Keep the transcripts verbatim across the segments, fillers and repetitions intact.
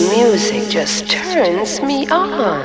music just turns me on.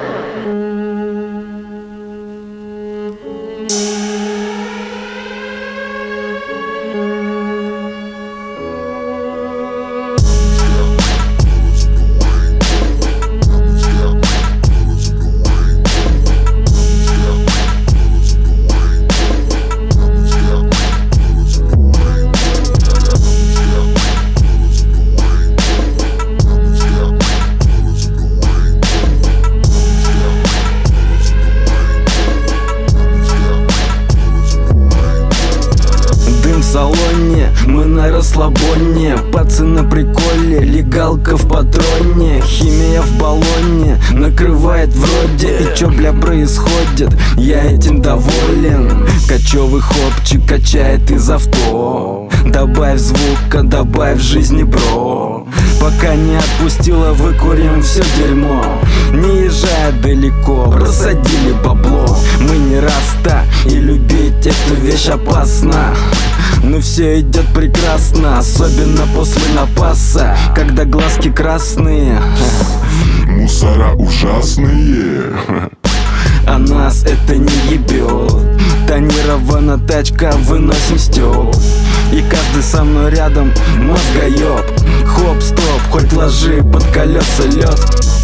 В салоне, мы на расслабоне, пацаны на приколе, легалка в патроне, химия в баллоне, накрывает вроде. И чё, бля, происходит? Я этим доволен. Кочёвый хопчик качает из авто. Добавь звука, добавь жизни, бро. Пока не отпустила, выкурим все дерьмо. Не езжая далеко, просадили бабло. Мы не раста, и любить эту вещь опасно. Но все идет прекрасно, особенно после напаса, когда глазки красные. Мусора ужасные. А нас это не ебет. Тонирована тачка, выносим стёб. И каждый со мной рядом мозгоёб. Хоп, стоп, хоть ложи под колеса лед.